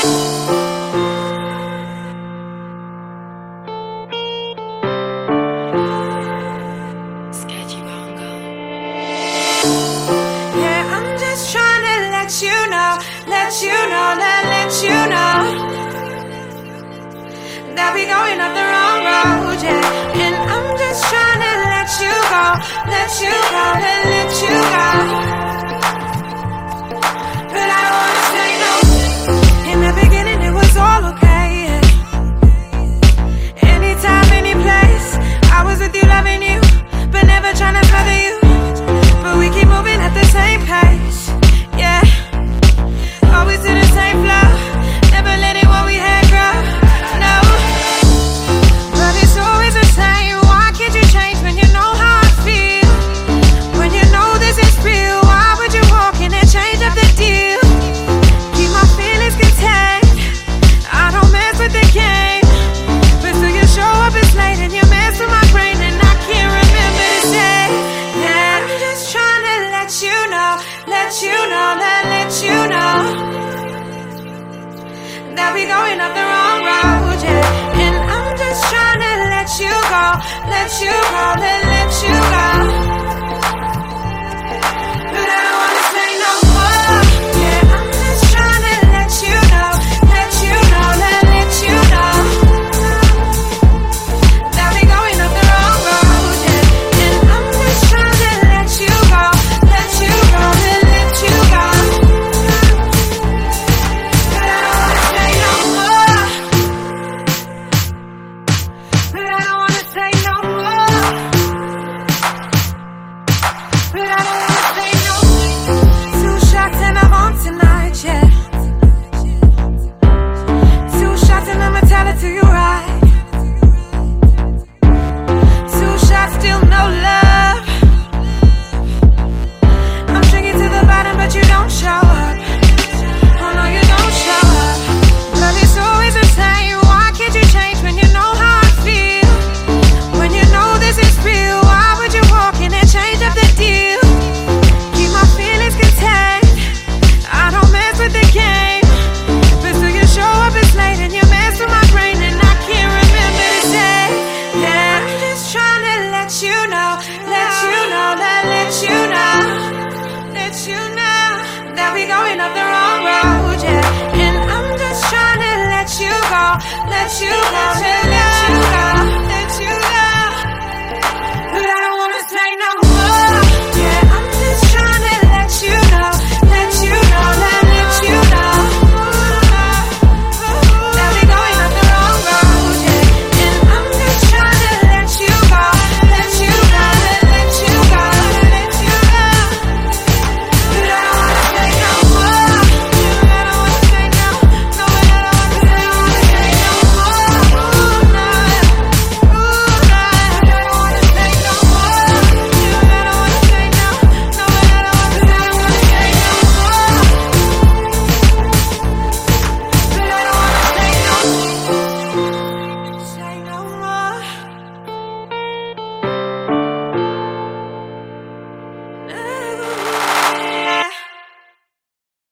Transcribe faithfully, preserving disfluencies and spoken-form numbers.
Yeah, I'm just trying to let you know, let you know, let, let you know that we going up the wrong road, yeah. And I'm just trying to let you go, let you go, let, let you go. But I don't wanna say no. In the beginning it was all okay, yeah. Anytime, any place, I was with you, loving you, but never trying to smother you. But we keep moving at the same pace, yeah. Always to the same flow, never letting what we had grow, no. But it's always the same, why can't you change when you know how I feel? When you know this is real, why would you walk in and change up the deal? Keep my feelings contained, I don't mess with the game. But still you show up, it's late and you mess with my brain and I can't remember to say, yeah. I'm just trying to let you know, let you know, let, let you know that we going up the wrong road, yeah. And I'm just trying to let you go, let you go, let, let you go. But I don't wanna say no more, yeah. I'm just trying to let you know, let you know, let, let you know that we going up the wrong road, yeah. And I'm just trying to let you go, let you go, let, let you go. But I don't wanna say no more, but I don't wanna say no more, but I don't wanna say no more. Two shots and I'm on tonight, yeah. Two shots and I'ma tell it to you right. Two shots, still no love. I'm drinking to the bottom, but you don't show up. Oh no, you don't show up. But it's always the same, why can't you change when you know how I feel? When you know this is real, why would you walk in and change up the deal? Keep my feelings contained, I don't mess with the game. But still you show up, it's late and you mess with my brain and I can't remember to say, yeah. I'm just trying to let you know, let you know, let, let you know, let you know that we going up the wrong road, yeah. And I'm just trying to let you go, let you go, let